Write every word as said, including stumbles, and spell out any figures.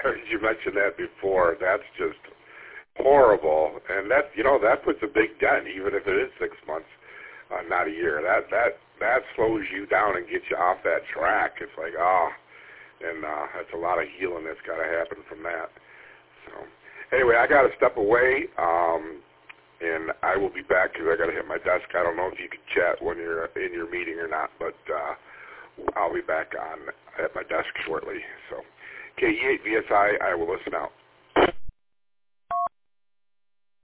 heard you mention that before. That's just horrible, and that you know that puts a big dent, even if it is six months, uh, not a year. That that that slows you down and gets you off that track. It's like ah, oh, and uh, that's a lot of healing that's got to happen from that. So anyway, I got to step away, um, and I will be back because I got to hit my desk. I don't know if you can chat when you're in your meeting or not, but uh, I'll be back on at my desk shortly. So K E eight V S I, I will listen out.